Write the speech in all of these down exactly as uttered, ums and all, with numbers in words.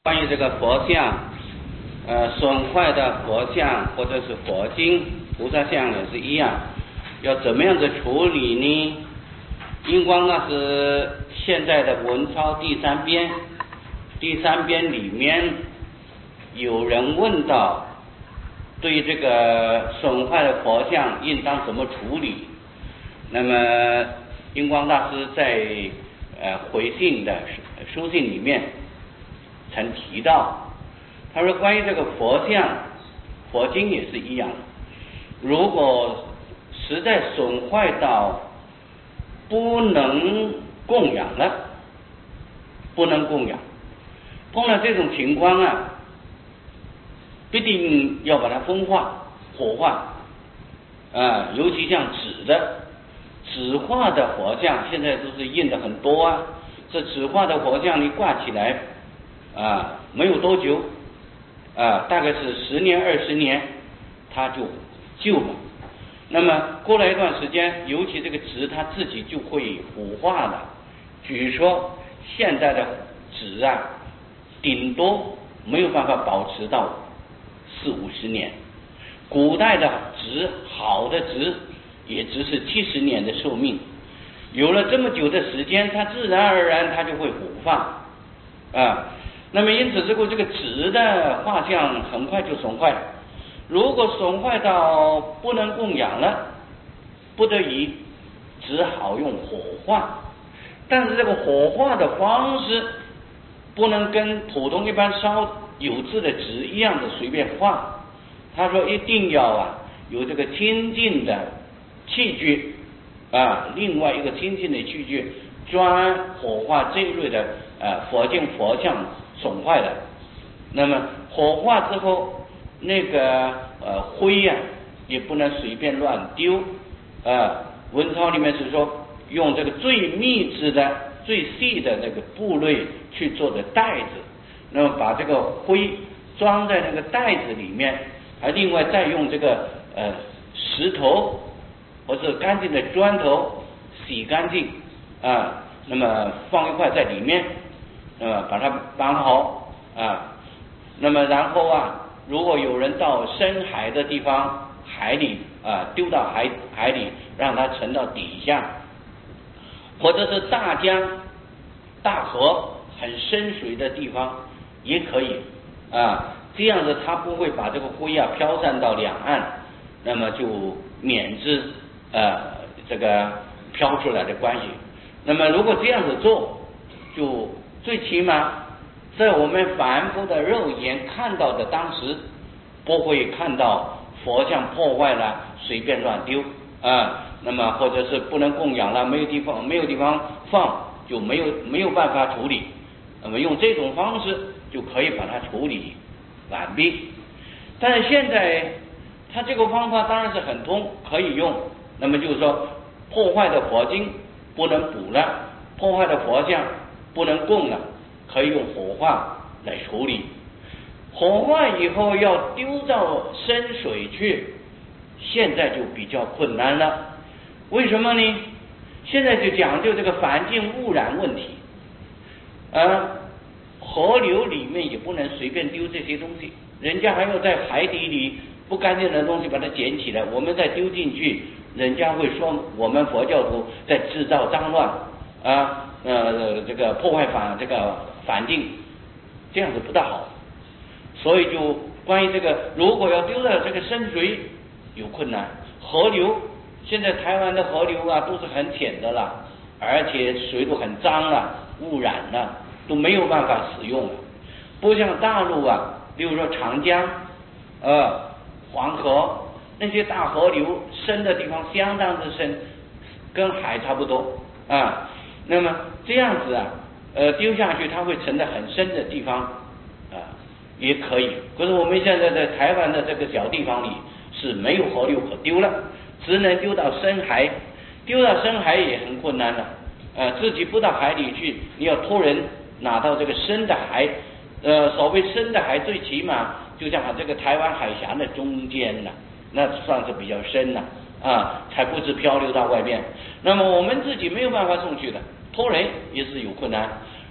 关于这个佛像，呃，损坏的佛像或者是佛经、菩萨像也是一样，要怎么样子处理呢？印光那是现在的文钞第三编，第三编里面有人问到，对于这个损坏的佛像应当怎么处理？那么印光大师在呃回信的书信里面曾提到，他说关于这个佛像、佛经也是一样，如果实在损坏到不能供养了，不能供养，碰到这种情况啊，必定要把它风化、火化啊，尤其像纸的、纸画的佛像，现在都是印的很多啊。这纸画的佛像你挂起来啊，没有多久啊，大概是十年、二十年，它就旧了。那么过了一段时间，尤其这个纸它自己就会腐化了。据说现在的纸啊，顶多没有办法保持到四五十年，古代的纸，好的纸也只是七十年的寿命。有了这么久的时间，它自然而然它就会腐化啊。那么因此这个这个纸的画像很快就损坏，如果损坏到不能供养了，不得已只好用火化。但是这个火化的方式不能跟普通一般烧有字的纸一样的随便画，他说一定要啊有这个清净的器具啊，另外一个清净的器具专火化这一类的呃佛经佛像损坏的。那么火化之后，那个呃灰呀、啊、也不能随便乱丢啊。文钞里面是说用这个最密制的、最细的那个布类去做的袋子，那么把这个灰装在那个袋子里面，还另外再用这个呃石头或者干净的砖头洗干净啊，那么放一块在里面，呃把它绑好啊，那么然后啊，如果有人到深海的地方，海里啊丢到海海里，让它沉到底下，或者是大江、大河很深水的地方也可以啊，这样子它不会把这个灰啊飘散到两岸，那么就免之呃这个飘出来的关系。那么如果这样子做，就最起码在我们凡夫的肉眼看到的当时，不会看到佛像破坏了随便乱丢啊，那么或者是不能供养了，没有地方没有地方放，就没有没有办法处理。那么用这种方式就可以把它处理完毕。但是现在它这个方法当然是很通，可以用。那么就是说，破坏的佛经不能补了，破坏的佛像不能供了，可以用火化来处理。火化以后要丢到深水去，现在就比较困难了。为什么呢？现在就讲究这个环境污染问题，啊，河流里面也不能随便丢这些东西，人家还要在海底里不干净的东西把它捡起来，我们再丢进去，人家会说我们佛教徒在制造脏乱啊，呃，这个破坏环这个环境，这样子不大好。所以就关于这个，如果要丢到这个深水有困难，河流现在台湾的河流啊都是很浅的了，而且水都很脏了，污染了，都没有办法使用了。不像大陆啊，比如说长江、呃黄河那些大河流深的地方相当之深，跟海差不多啊。那么这样子啊，呃丢下去它会沉得很深的地方啊，也可以。可是我们现在在台湾的这个小地方里是没有河流可丢了，只能丢到深海，丢到深海也很困难了。呃，自己不到海里去，你要托人拿到这个深的海。呃，所谓深的海，最起码就像这个台湾海峡的中间了，那算是比较深了啊，才不致漂流到外面。那么我们自己没有办法送去的，托人也是有困难。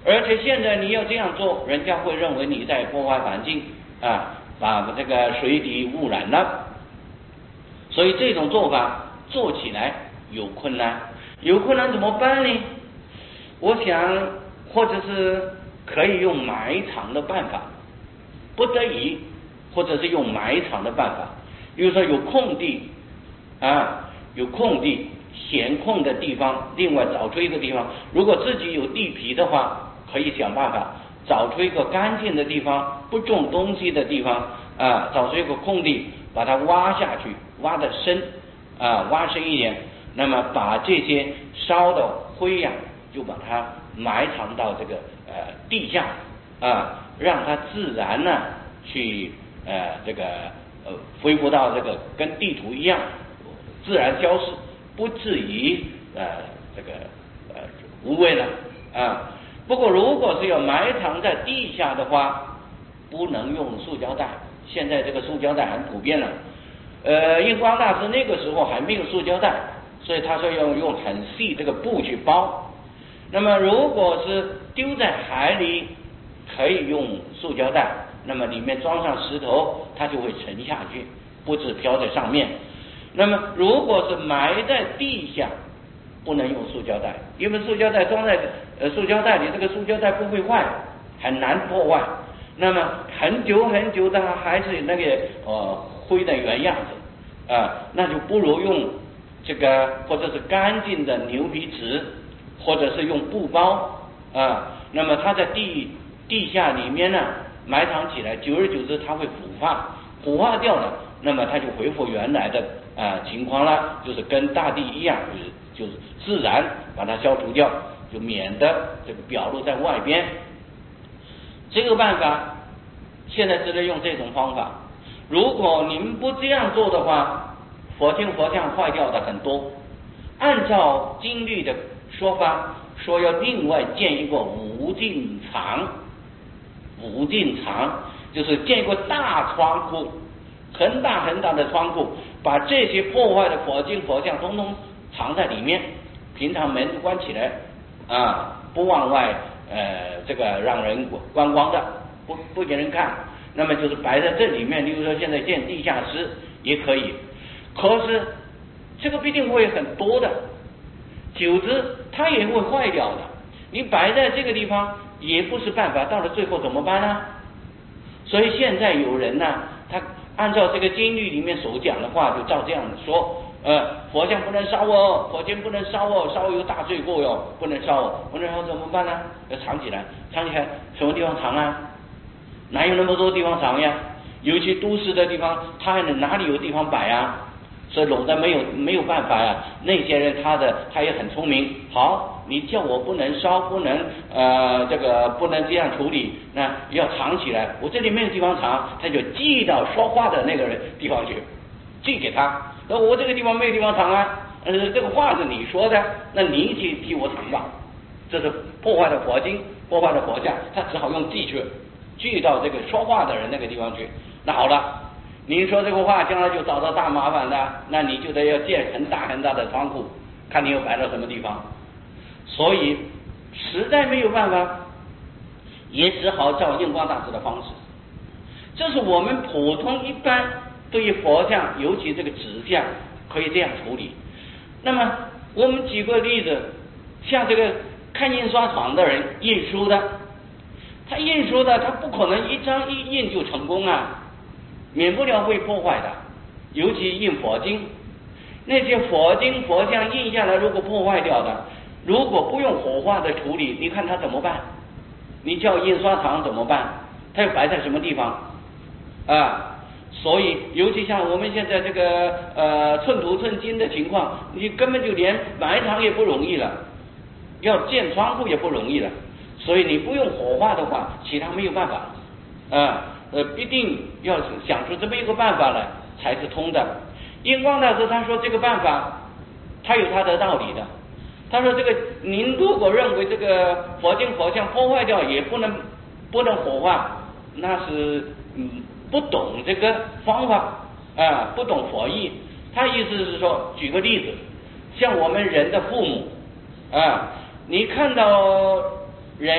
而且现在你要这样做，人家会认为你在破坏环境啊，把这个水底污染了。所以这种做法做起来有困难，有困难怎么办呢？我想，或者是可以用埋藏的办法，不得已，或者是用埋藏的办法。比如说有空地啊，有空地闲空的地方，另外找出一个地方，如果自己有地皮的话，可以想办法找出一个干净的地方，不种东西的地方啊，找出一个空地，把它挖下去，挖得深啊，挖深一点，那么把这些烧的灰呀、啊，就把它埋藏到这个呃地下啊，让它自然呢去呃这个呃恢复到这个跟地土一样自然消失，不至于呃这个呃无谓了啊。不过如果是要埋藏在地下的话，不能用塑胶袋，现在这个塑胶袋很普遍了。呃，印光大师那个时候还没有塑胶袋，所以他说要用很细这个布去包。那么如果是丢在海里，可以用塑胶袋，那么里面装上石头，它就会沉下去，不止飘在上面。那么如果是埋在地下，不能用塑胶袋，因为塑胶袋装在呃塑胶袋里，这个塑胶袋不会坏，很难破坏。那么很久很久的还是那个呃灰的原样子啊、呃，那就不如用这个或者是干净的牛皮纸，或者是用布包啊、呃。那么它在地地下里面呢埋藏起来，久而久之它会腐化，腐化掉了，那么它就恢复原来的啊、呃、情况了，就是跟大地一样，就是就是自然把它消除掉，就免得这个表露在外边。这个办法现在只能用这种方法。如果您不这样做的话，佛经佛像坏掉的很多。按照经律的说法，说要另外建一个无尽藏，无尽藏就是建一个大仓库，很大很大的仓库，把这些破坏的佛经佛像统统藏在里面，平常门关起来啊，不往外呃这个让人观光的，不不给人看，那么就是摆在这里面。例如说现在建地下室也可以，可是这个必定会很多的，久之它也会坏掉的。你摆在这个地方也不是办法，到了最后怎么办呢？所以现在有人呢，他按照这个经律里面所讲的话，就照这样说。呃，佛像不能烧哦，佛经不能烧哦，烧有大罪过哟，不能烧哦，不能烧怎么办呢？要藏起来，藏起来什么地方藏啊？哪有那么多地方藏呀？尤其都市的地方，他哪里有地方摆啊？所以拢的没有没有办法呀。那些人他的他也很聪明，好，你叫我不能烧，不能呃这个不能这样处理，那要藏起来。我这里没有地方藏，他就寄到说话的那个人地方去，寄给他。那我这个地方没有地方藏啊，呃，这个话是你说的，那你去替我藏吧。这是破坏了佛经，破坏了佛像，他只好用寄去，寄到这个说话的人那个地方去。那好了，您说这个话，将来就找到大麻烦的，那你就得要建很大很大的仓库，看你要摆到什么地方。所以实在没有办法，也只好照印光大师的方式。这是我们普通一般对于佛像，尤其这个纸像，可以这样处理。那么我们举个例子，像这个看印刷厂的人印书的，他印书的他不可能一张一印就成功啊，免不了会破坏的。尤其印佛经，那些佛经佛像印下来如果破坏掉的，如果不用火化的处理，你看他怎么办？你叫印刷厂怎么办？他要摆在什么地方啊？所以尤其像我们现在这个呃寸土寸金的情况，你根本就连埋藏也不容易了，要建仓库也不容易了。所以你不用火化的话，其他没有办法啊，呃，必定要想出这么一个办法来才是通的。印光大师他说这个办法，他有他的道理的。他说这个您如果认为这个佛经佛像破坏掉也不能不能火化，那是嗯不懂这个方法啊，不懂佛意。他意思是说，举个例子，像我们人的父母啊，你看到人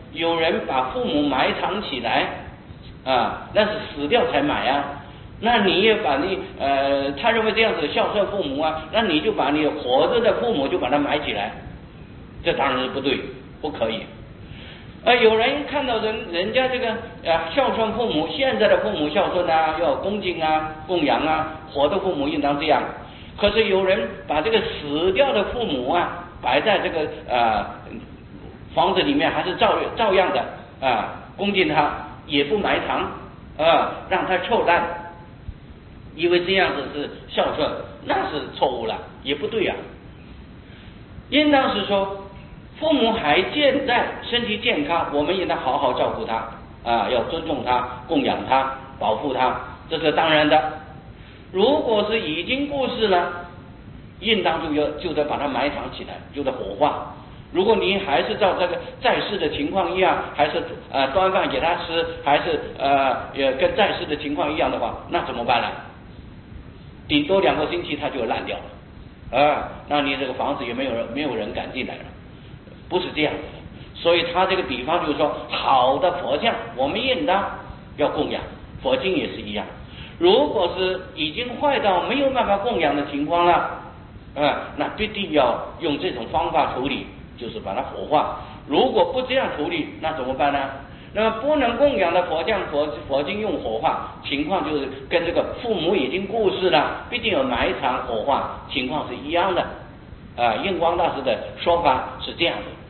有人把父母埋藏起来啊，那是死掉才埋啊。那你也把你呃，他认为这样子孝顺父母啊，那你就把你活着的父母就把它埋起来，这当然是不对，不可以。呃，有人看到人人家这个呃孝顺父母，现在的父母孝顺啊，要恭敬啊、供养啊，活的父母应当这样。可是有人把这个死掉的父母啊摆在这个呃房子里面，还是照照样的啊恭敬他，也不埋藏啊，让他臭烂，因为这样子是孝顺，那是错误了，也不对啊。应当是说，父母还健在，身体健康，我们应当好好照顾他啊，要尊重他、供养他、保护他，这是当然的。如果是已经过世了，应当就要就得把它埋藏起来，就得火化。如果你还是照这个在世的情况一样，还是呃端饭给他吃，还是呃也跟在世的情况一样的话，那怎么办呢？顶多两个星期它就烂掉了啊，那你这个房子也没有人没有人敢进来了，不是这样的。所以他这个比方就是说，好的佛像我们应当要供养，佛经也是一样。如果是已经坏到没有办法供养的情况了，啊，那必定要用这种方法处理，就是把它火化。如果不这样处理，那怎么办呢？那么不能供养的佛像、佛佛经用火化，情况就是跟这个父母已经过世了，必定有埋藏火化，情况是一样的。啊，印光大师的说法是这样的。